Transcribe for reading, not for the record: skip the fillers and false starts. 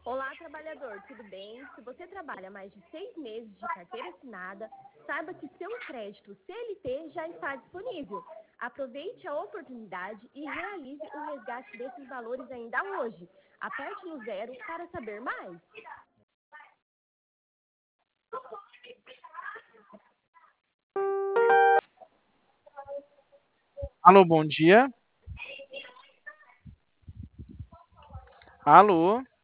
Olá, trabalhador, tudo bem? Se você trabalha mais de 6 meses de carteira assinada, saiba que seu crédito CLT já está disponível. Aproveite a oportunidade e realize o resgate desses valores ainda hoje. Aperte no zero para saber mais. Alô, bom dia. Alô.